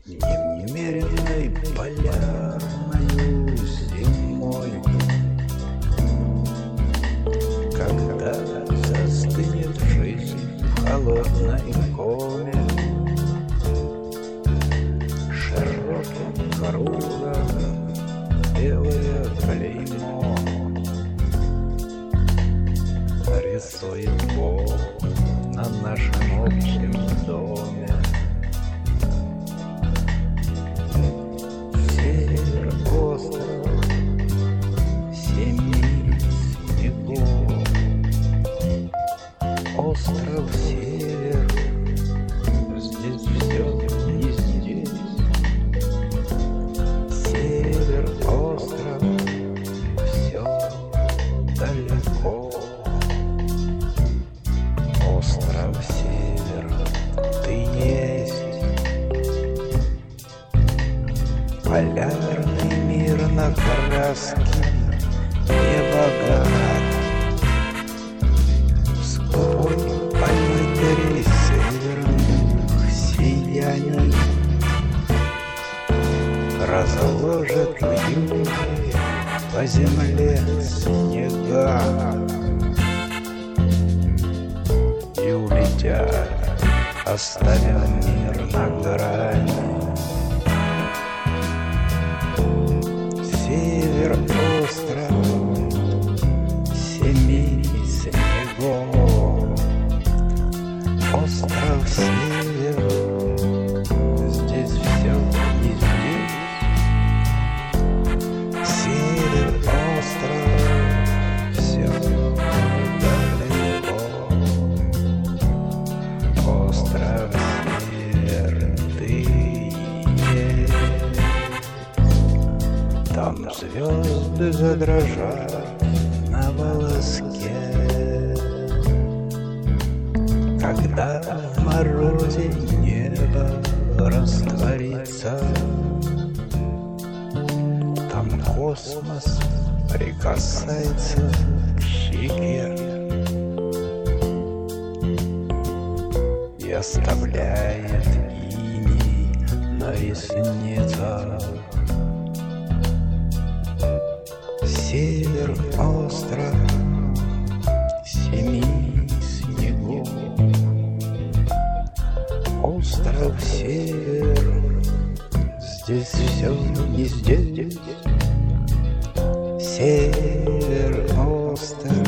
Немеренной полярною зимой, когда застынет жизнь в холодной коме, широким кругом белое клеймо рисует Бог на нашем общем доме. Север остров семи снегов, остров север, здесь все не здесь. Север остров, все далеко. Остров север, ты есть полярный мир на краске не богат. Сквозь палитры северных сияний разложат вьюги по земле снега и улетят, оставив мир на грани. Север остров семи снегов, остров север, здесь все не здесь. Север остров, все далеко. Остров север, ты есть. Там звезды задрожат на волоске, когда в морозе небо растворится. Там космос прикасается к щеке и оставляет иней на ресницах. Север остров семи снегов, остров север, здесь все не здесь. Север остров